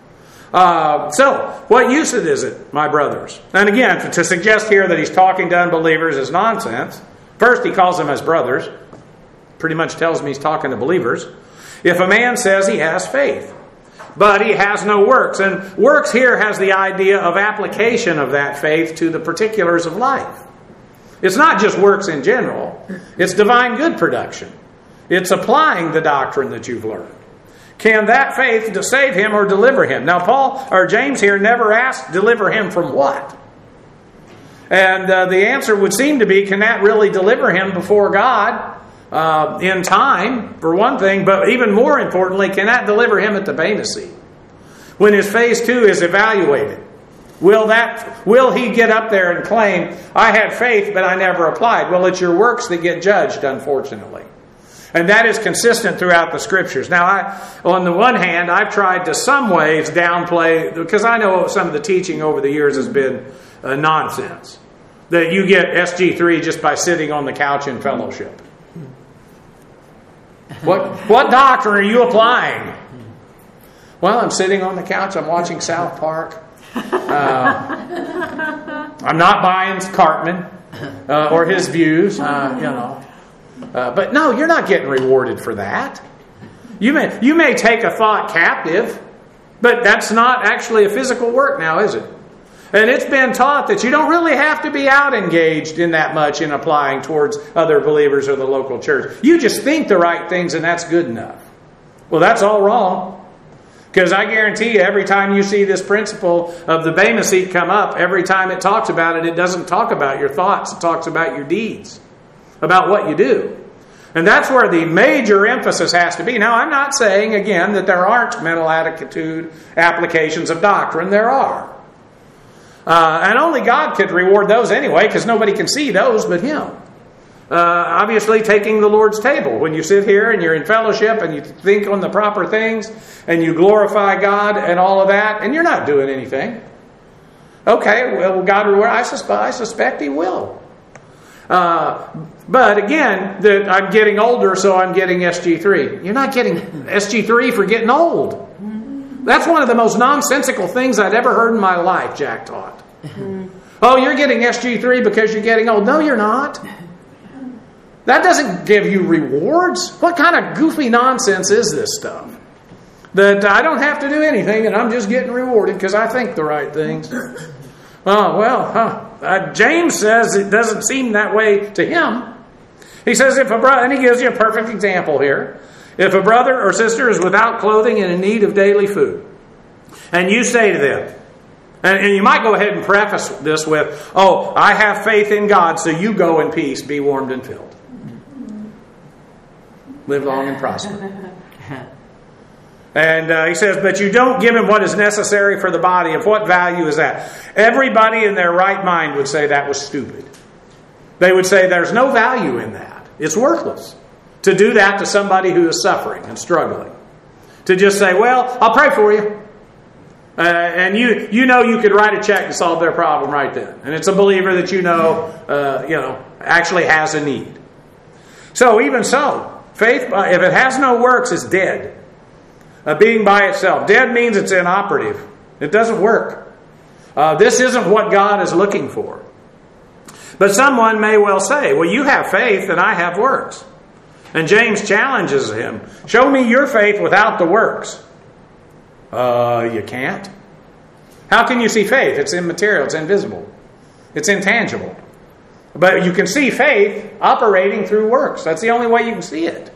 S1: So, what use is it, my brothers? And again, to suggest here that he's talking to unbelievers is nonsense. First, he calls them as brothers. Pretty much tells me he's talking to believers. If a man says he has faith, but he has no works. And works here has the idea of application of that faith to the particulars of life. It's not just works in general. It's divine good production. It's applying the doctrine that you've learned. Can that faith save him or deliver him? Now, James here never asked, deliver him from what? And the answer would seem to be, can that really deliver him before God in time, for one thing, but even more importantly, can that deliver him at the Bema seat? When his phase 2 is evaluated. Will he get up there and claim, I had faith, but I never applied? Well, it's your works that get judged, unfortunately. And that is consistent throughout the Scriptures. Now, on the one hand, I've tried to some ways downplay, because I know some of the teaching over the years has been nonsense. That you get SG3 just by sitting on the couch in fellowship. What doctrine are you applying? Well, I'm sitting on the couch, I'm watching South Park. I'm not buying Cartman or his views, But no, you're not getting rewarded for that. You may take a thought captive, but that's not actually a physical work now, is it? And it's been taught that you don't really have to be out engaged in that much in applying towards other believers or the local church. You just think the right things and that's good enough. Well, that's all wrong. Because I guarantee you, every time you see this principle of the Bema seat come up, every time it talks about it, it doesn't talk about your thoughts. It talks about your deeds, about what you do. And that's where the major emphasis has to be. Now, I'm not saying, again, that there aren't mental attitude applications of doctrine. There are. And only God could reward those anyway, because nobody can see those but Him. Obviously, taking the Lord's table. When you sit here and you're in fellowship and you think on the proper things and you glorify God and all of that, and you're not doing anything. Okay, well, God reward. I suspect He will. But again, that I'm getting older, so I'm getting SG3. You're not getting SG3 for getting old. That's one of the most nonsensical things I'd ever heard in my life, Jack taught. Oh, you're getting SG3 because you're getting old. No, you're not. That doesn't give you rewards. What kind of goofy nonsense is this stuff? That I don't have to do anything and I'm just getting rewarded because I think the right things. Oh, well, James says it doesn't seem that way to him. He says if a brother, and he gives you a perfect example here. If a brother or sister is without clothing and in need of daily food, and you say to them, and you might go ahead and preface this with, oh, I have faith in God, so you go in peace, be warmed and filled. Live long and prosper. And he says, but you don't give him what is necessary for the body. Of what value is that? Everybody in their right mind would say that was stupid. They would say there's no value in that. It's worthless to do that to somebody who is suffering and struggling. to just say, well, I'll pray for you. And you know you could write a check to solve their problem right then. And it's a believer that you know actually has a need. So even so, faith, if it has no works, is dead. Being by itself. Dead means it's inoperative. It doesn't work. This isn't what God is looking for. But someone may well say, well, you have faith and I have works. And James challenges him. Show me your faith without the works. You can't. How can you see faith? It's immaterial. It's invisible. It's intangible. But you can see faith operating through works. That's the only way you can see it.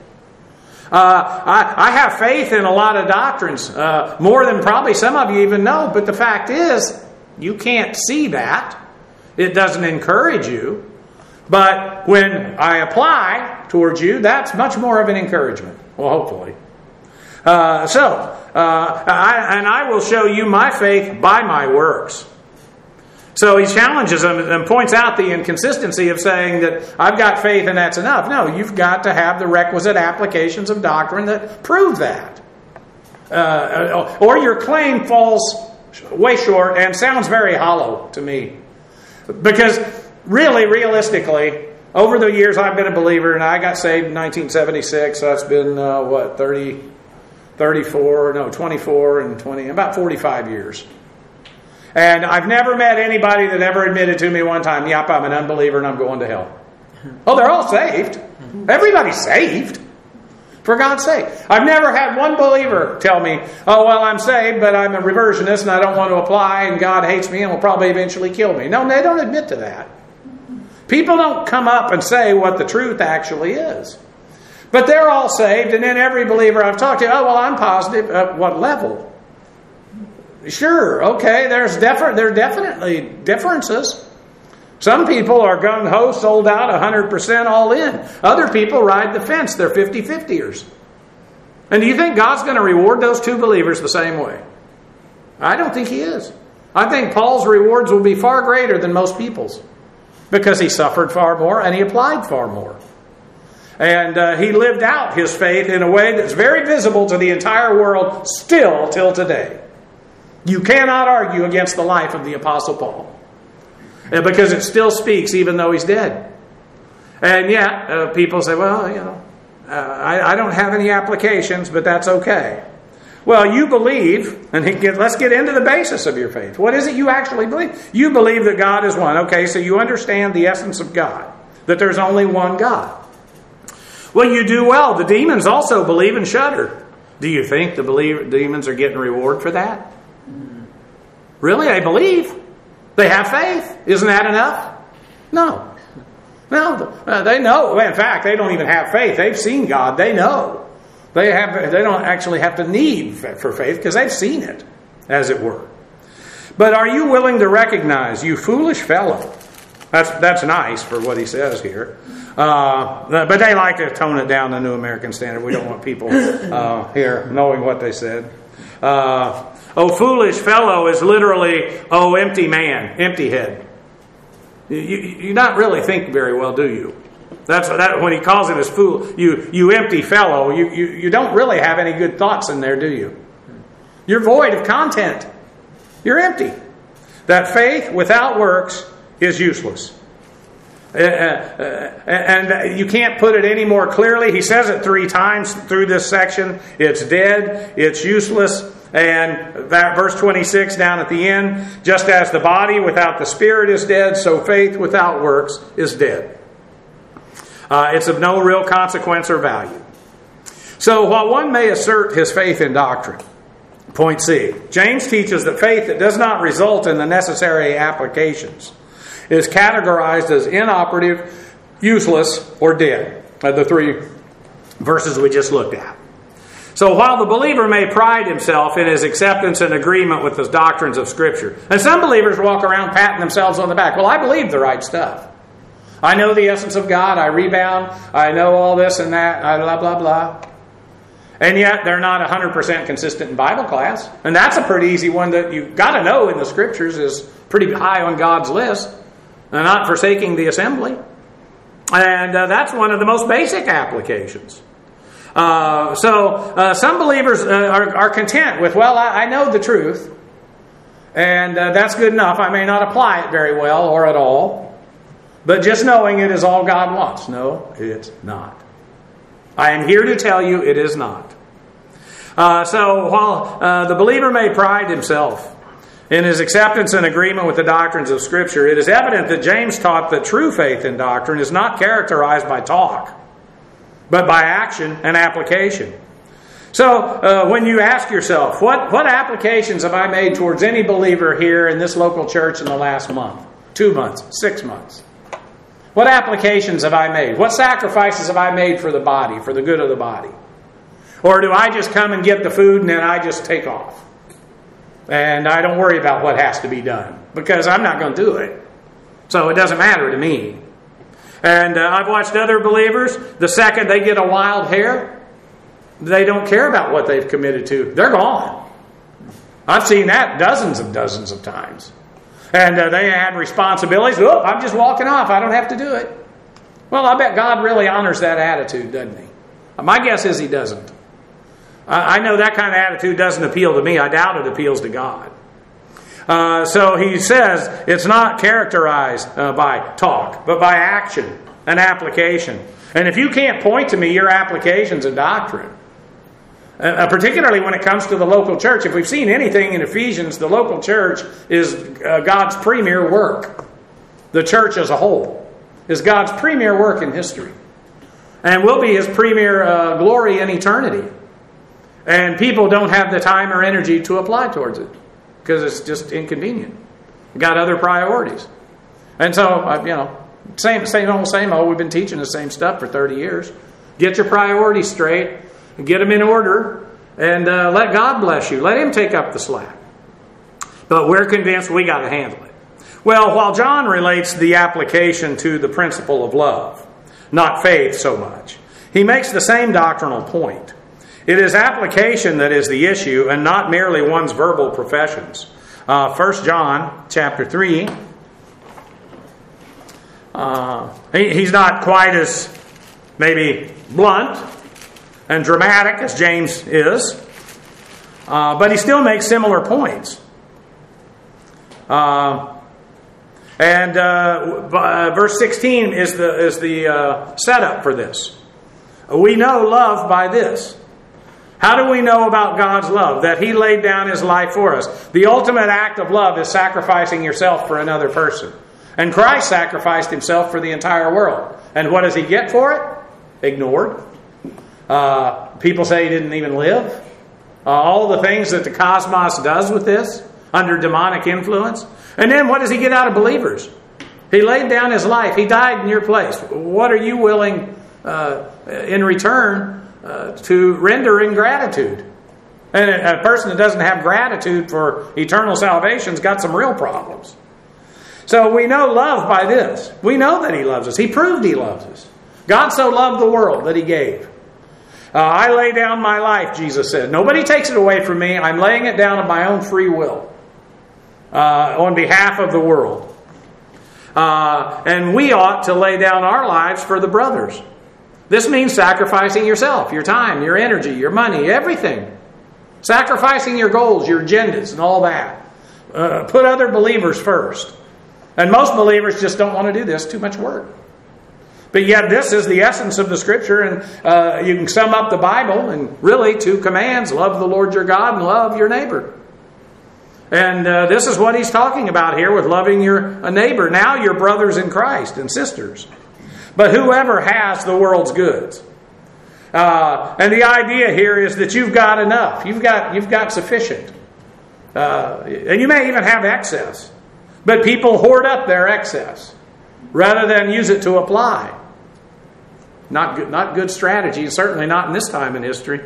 S1: I have faith in a lot of doctrines, more than probably some of you even know. But the fact is, you can't see that. It doesn't encourage you. But when I apply towards you, that's much more of an encouragement. Well, hopefully. I will show you my faith by my works. So he challenges them and points out the inconsistency of saying that I've got faith and that's enough. No, you've got to have the requisite applications of doctrine that prove that. Or your claim falls way short and sounds very hollow to me. Because really, realistically, over the years I've been a believer, and I got saved in 1976, so that's been, 24 and 20, about 45 years. And I've never met anybody that ever admitted to me one time, yep, I'm an unbeliever and I'm going to hell. Oh, they're all saved. Everybody's saved. For God's sake. I've never had one believer tell me, oh, well, I'm saved, but I'm a reversionist and I don't want to apply and God hates me and will probably eventually kill me. No, they don't admit to that. People don't come up and say what the truth actually is. But they're all saved, and then every believer I've talked to, oh, well, I'm positive. At what level? Sure, okay, there are definitely differences. Some people are gung-ho, sold out, 100% all in. Other people ride the fence. They're 50-50ers. And do you think God's going to reward those two believers the same way? I don't think He is. I think Paul's rewards will be far greater than most people's. Because he suffered far more and he applied far more. And he lived out his faith in a way that's very visible to the entire world still till today. You cannot argue against the life of the Apostle Paul. Because it still speaks even though he's dead. And yet, people say, well, I don't have any applications, but that's okay. Well, you believe, and let's get into the basis of your faith. What is it you actually believe? You believe that God is one. Okay, so you understand the essence of God, that there's only one God. Well, you do well. The demons also believe and shudder. Do you think the demons are getting reward for that? Really? They believe. They have faith. Isn't that enough? No. They know. In fact, they don't even have faith. They've seen God. They know. They don't actually have to need for faith because they've seen it, as it were. But are you willing to recognize, you foolish fellow? That's nice for what he says here. But they like to tone it down, the New American Standard. We don't want people here knowing what they said. Oh, foolish fellow is literally, oh, empty man, empty head. You not really think very well, do you? That's when he calls him as fool. You empty fellow. You don't really have any good thoughts in there, do you? You're void of content. You're empty. That faith without works is useless. And you can't put it any more clearly. He says it 3 times through this section. It's dead. It's useless. And that verse 26 down at the end, just as the body without the spirit is dead, so faith without works is dead. It's of no real consequence or value. So while one may assert his faith in doctrine, point C, James teaches that faith that does not result in the necessary applications is categorized as inoperative, useless, or dead. The 3 verses we just looked at. So while the believer may pride himself in his acceptance and agreement with the doctrines of Scripture, and some believers walk around patting themselves on the back. Well, I believe the right stuff. I know the essence of God. I rebound. I know all this and that. Blah, blah, blah. And yet they're not 100% consistent in Bible class. And that's a pretty easy one that you've got to know in the Scriptures is pretty high on God's list. And not forsaking the assembly. And that's one of the most basic applications. So some believers are content with, well, I know the truth, and that's good enough. I may not apply it very well or at all, but just knowing it is all God wants. No, it's not. I am here to tell you it is not. So while the believer may pride himself in his acceptance and agreement with the doctrines of Scripture, it is evident that James taught that true faith in doctrine is not characterized by talk, but by action and application. So when you ask yourself, what applications have I made towards any believer here in this local church in the last month, 2 months, 6 months? What applications have I made? What sacrifices have I made for the body, for the good of the body? Or do I just come and get the food and then I just take off? And I don't worry about what has to be done, because I'm not going to do it. So it doesn't matter to me. And I've watched other believers, the second they get a wild hair, they don't care about what they've committed to. They're gone. I've seen that dozens of times. And they had responsibilities. Oh, I'm just walking off. I don't have to do it. Well, I bet God really honors that attitude, doesn't He? My guess is He doesn't. I know that kind of attitude doesn't appeal to me. I doubt it appeals to God. So he says it's not characterized by talk, but by action and application. And if you can't point to me your applications of doctrine, particularly when it comes to the local church, if we've seen anything in Ephesians, the local church is God's premier work. The church as a whole is God's premier work in history. And will be His premier glory in eternity. And people don't have the time or energy to apply towards it because it's just inconvenient. Got other priorities. And so, same old. We've been teaching the same stuff for 30 years. Get your priorities straight, get them in order, and let God bless you. Let Him take up the slack. But we're convinced we got to handle it. Well, while John relates the application to the principle of love, not faith so much, he makes the same doctrinal point. It is application that is the issue, and not merely one's verbal professions. 1 John chapter 3. He's not quite as maybe blunt and dramatic as James is, but he still makes similar points. Verse 16 is the setup for this. We know love by this. How do we know about God's love? That He laid down His life for us. The ultimate act of love is sacrificing yourself for another person. And Christ sacrificed Himself for the entire world. And what does He get for it? Ignored. People say He didn't even live. All the things that the cosmos does with this, under demonic influence. And then what does He get out of believers? He laid down His life. He died in your place. What are you willing in return to render in gratitude? And a person that doesn't have gratitude for eternal salvation's got some real problems. So we know love by this. We know that He loves us. He proved He loves us. God so loved the world that He gave. I lay down my life, Jesus said. Nobody takes it away from me. I'm laying it down of my own free will on behalf of the world. And we ought to lay down our lives for the brothers. This means sacrificing yourself, your time, your energy, your money, everything. Sacrificing your goals, your agendas, and all that. Put other believers first. And most believers just don't want to do this. Too much work. But yet this is the essence of the Scripture, and you can sum up the Bible in really 2 commands. Love the Lord your God and love your neighbor. And this is what he's talking about here with loving your neighbor. Now you're brothers in Christ and sisters. But whoever has the world's goods. And the idea here is that you've got enough. You've got sufficient. And you may even have excess. But people hoard up their excess rather than use it to apply. Not good strategy, certainly not in this time in history.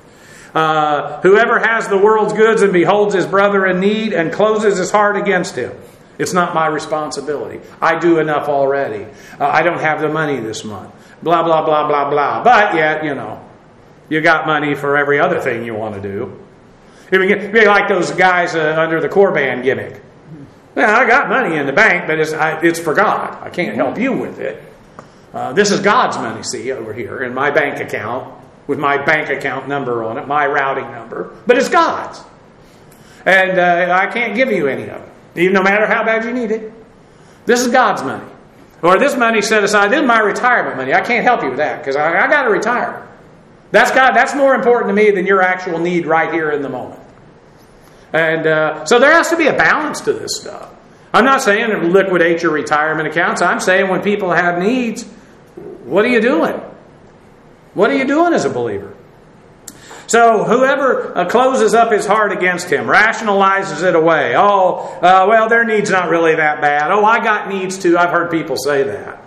S1: Whoever has the world's goods and beholds his brother in need and closes his heart against him. It's not my responsibility. I do enough already. I don't have the money this month. Blah, blah, blah, blah, blah. But yet, you got money for every other thing you want to do. It'd be like those guys under the Corban gimmick. Well, I got money in the bank, but it's for God. I can't help you with it. This is God's money, see, over here in my bank account with my bank account number on it, my routing number, but it's God's. And I can't give you any of it, even no matter how bad you need it. This is God's money. Or this money set aside, this is my retirement money. I can't help you with that because I got to retire. That's more important to me than your actual need right here in the moment. And so there has to be a balance to this stuff. I'm not saying to liquidate your retirement accounts. I'm saying when people have needs, what are you doing? What are you doing as a believer? So whoever closes up his heart against him, rationalizes it away. Well, their need's not really that bad. Oh, I got needs too. I've heard people say that.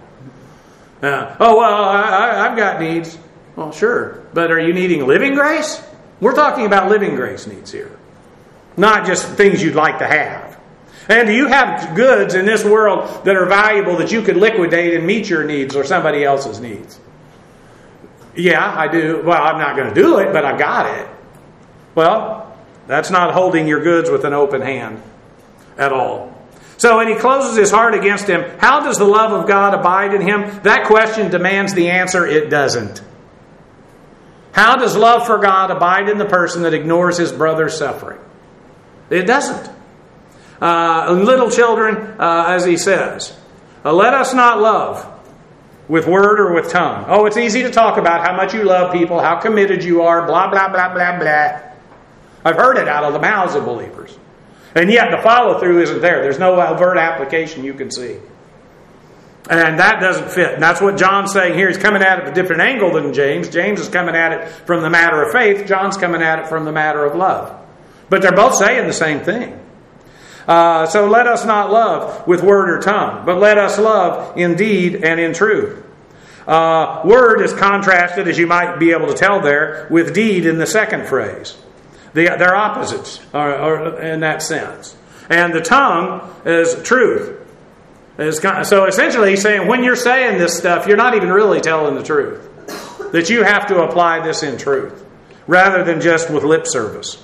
S1: I've got needs. Well, sure. But are you needing living grace? We're talking about living grace needs here. Not just things you'd like to have. And do you have goods in this world that are valuable that you could liquidate and meet your needs or somebody else's needs? Yeah, I do. Well, I'm not going to do it, but I got it. Well, that's not holding your goods with an open hand at all. So when he closes his heart against him, how does the love of God abide in him? That question demands the answer, it doesn't. How does love for God abide in the person that ignores his brother's suffering? It doesn't. Little children, as he says, let us not love with word or with tongue. Oh, it's easy to talk about how much you love people, how committed you are, blah, blah, blah, blah, blah. I've heard it out of the mouths of believers. And yet the follow-through isn't there. There's no overt application you can see. And that doesn't fit. And that's what John's saying here. He's coming at it at a different angle than James. James is coming at it from the matter of faith. John's coming at it from the matter of love. But they're both saying the same thing. So let us not love with word or tongue, but let us love in deed and in truth. Word is contrasted, as you might be able to tell there, with deed in the second phrase. They're opposites in that sense. And the tongue is truth. So essentially he's saying when you're saying this stuff, you're not even really telling the truth. That you have to apply this in truth, rather than just with lip service.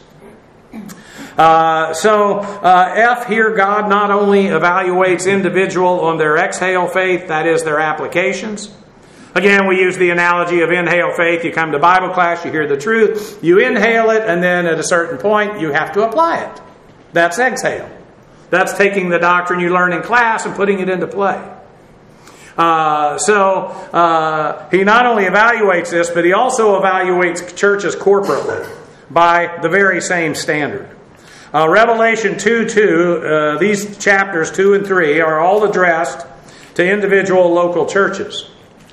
S1: F here, God not only evaluates individual on their exhale faith, that is their applications. Again, we use the analogy of inhale faith. You come to Bible class, you hear the truth, you inhale it, and then at a certain point, you have to apply it. That's exhale. That's taking the doctrine you learn in class and putting it into play. He not only evaluates this, but he also evaluates churches corporately by the very same standard. Revelation 2:2, these chapters 2 and 3 are all addressed to individual local churches.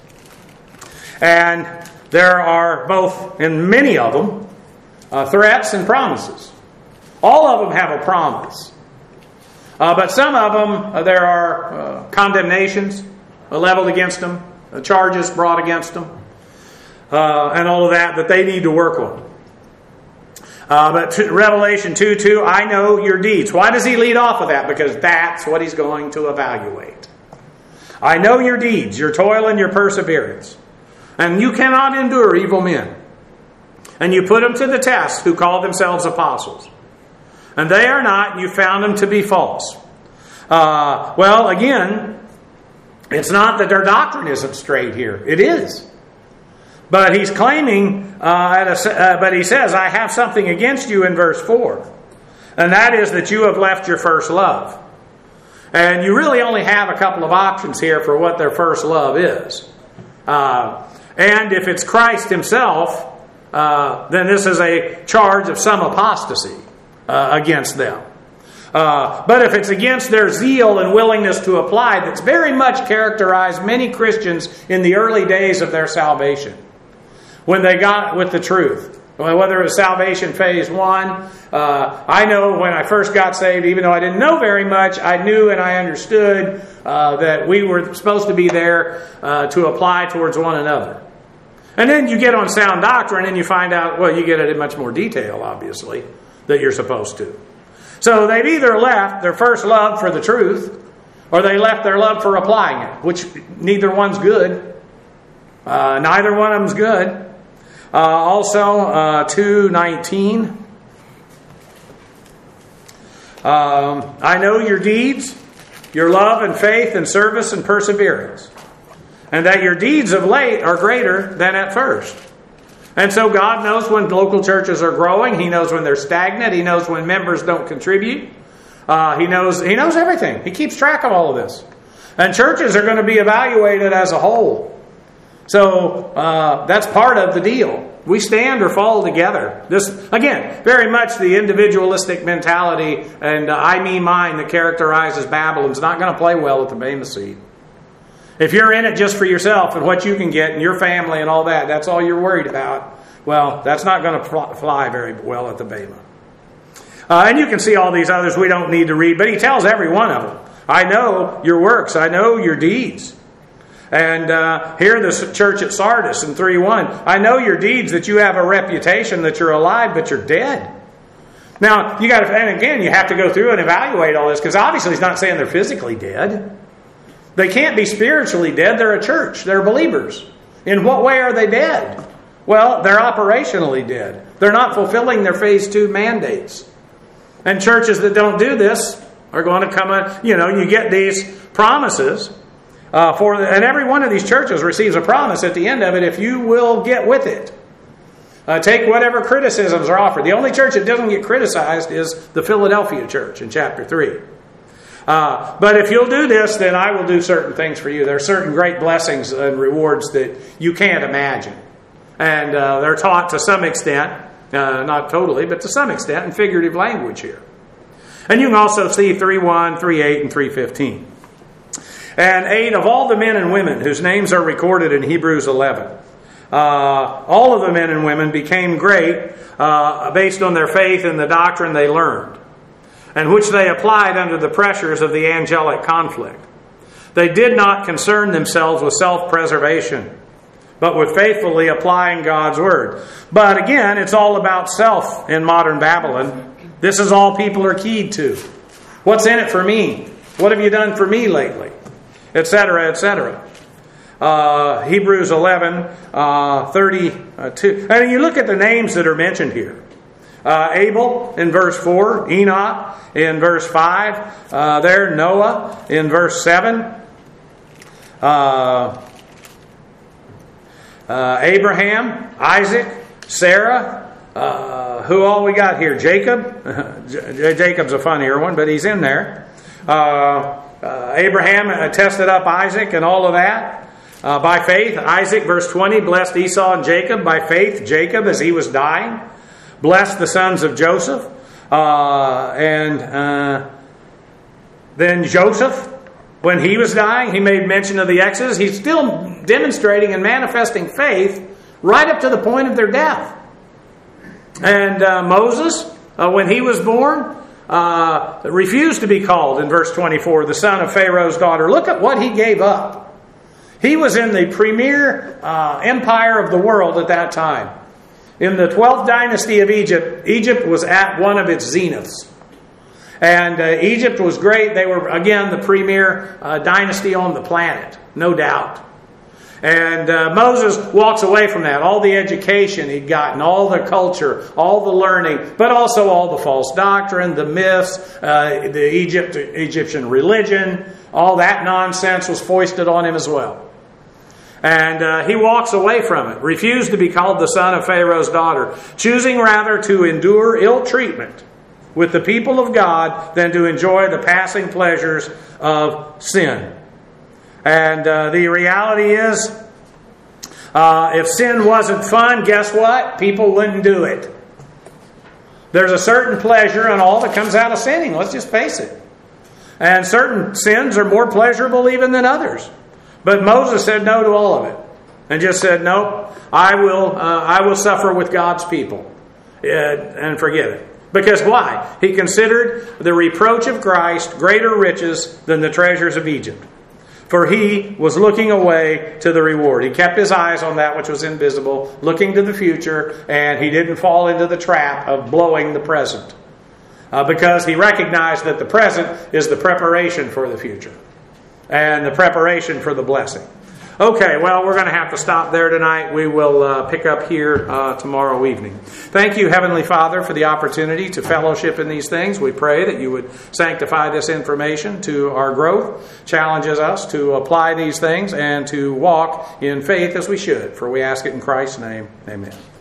S1: And there are both, in many of them, threats and promises. All of them have a promise. But some of them, there are condemnations leveled against them, charges brought against them, and all of that they need to work on. But Revelation 2:2, I know your deeds. Why does he lead off with that? Because that's what he's going to evaluate. I know your deeds, your toil and your perseverance. And you cannot endure evil men. And you put them to the test who call themselves apostles. And they are not, and you found them to be false. Well, again, it's not that their doctrine isn't straight here. It is. But he's claiming, but he says, I have something against you in verse 4. And that is that you have left your first love. And you really only have a couple of options here for what their first love is. And if it's Christ himself, then this is a charge of some apostasy against them. But if it's against their zeal and willingness to apply, that's very much characterized many Christians in the early days of their salvation. When they got with the truth. Whether it was salvation phase 1. I know when I first got saved, even though I didn't know very much, I knew and I understood that we were supposed to be there to apply towards one another. And then you get on sound doctrine and you find out, well, you get it in much more detail, obviously, that you're supposed to. So they've either left their first love for the truth, or they left their love for applying it, which neither one's good. Neither one of them's good. Also, 2:19. I know your deeds, your love and faith and service and perseverance, and that your deeds of late are greater than at first. And so God knows when local churches are growing. He knows when they're stagnant. He knows when members don't contribute. He knows everything. He keeps track of all of this. And churches are going to be evaluated as a whole. So that's part of the deal. We stand or fall together. This, again, very much the individualistic mentality and I, me, mine that characterizes Babylon is not going to play well at the Bema seat. If you're in it just for yourself and what you can get and your family and all that, that's all you're worried about, well, that's not going to fly very well at the Bema. And you can see all these others we don't need to read, but he tells every one of them, I know your works, I know your deeds. And here the church at Sardis in 3:1, I know your deeds, that you have a reputation that you're alive, but you're dead. Now, you got to, and again, you have to go through and evaluate all this, because obviously he's not saying they're physically dead. They can't be spiritually dead. They're a church. They're believers. In what way are they dead? Well, they're operationally dead. They're not fulfilling their phase 2 mandates. And churches that don't do this are going to come, you get these promises. And every one of these churches receives a promise at the end of it if you will get with it. Take whatever criticisms are offered. The only church that doesn't get criticized is the Philadelphia church in chapter 3. But if you'll do this, then I will do certain things for you. There are certain great blessings and rewards that you can't imagine. And they're taught to some extent, not totally, but to some extent in figurative language here. And you can also see 3:1, 3:8, and 3:15. And 8, of all the men and women whose names are recorded in Hebrews 11, all of the men and women became great based on their faith in the doctrine they learned, and which they applied under the pressures of the angelic conflict. They did not concern themselves with self-preservation, but with faithfully applying God's word. But again, it's all about self in modern Babylon. This is all people are keyed to. What's in it for me? What have you done for me lately? Etc., etc. Hebrews 11, 32. And you look at the names that are mentioned here. Abel in verse 4, Enoch in verse 5, Noah in verse 7, Abraham, Isaac, Sarah, who all we got here? Jacob. Jacob's a funnier one, but he's in there. Abraham tested up Isaac and all of that. By faith, Isaac, verse 20, blessed Esau and Jacob. By faith, Jacob, as he was dying, blessed the sons of Joseph. Then Joseph, when he was dying, he made mention of the Exodus. He's still demonstrating and manifesting faith right up to the point of their death. And Moses, when he was born, refused to be called, in verse 24, the son of Pharaoh's daughter. Look at what he gave up. He was in the premier empire of the world at that time. In the 12th dynasty of Egypt, Egypt was at one of its zeniths. And Egypt was great. They were, again, the premier dynasty on the planet, no doubt. And Moses walks away from that. All the education he'd gotten, all the culture, all the learning, but also all the false doctrine, the myths, the Egyptian religion, all that nonsense was foisted on him as well. And he walks away from it, refused to be called the son of Pharaoh's daughter, choosing rather to endure ill treatment with the people of God than to enjoy the passing pleasures of sin. And the reality is, if sin wasn't fun, guess what? People wouldn't do it. There's a certain pleasure in all that comes out of sinning. Let's just face it. And certain sins are more pleasurable even than others. But Moses said no to all of it. And just said, no, I will suffer with God's people. And forget it. Because why? He considered the reproach of Christ greater riches than the treasures of Egypt. For he was looking away to the reward. He kept his eyes on that which was invisible, looking to the future, and he didn't fall into the trap of blowing the present. Because he recognized that the present is the preparation for the future. And the preparation for the blessing. Okay, well, we're going to have to stop there tonight. We will pick up here tomorrow evening. Thank you, Heavenly Father, for the opportunity to fellowship in these things. We pray that you would sanctify this information to our growth, challenges us to apply these things, and to walk in faith as we should. For we ask it in Christ's name. Amen.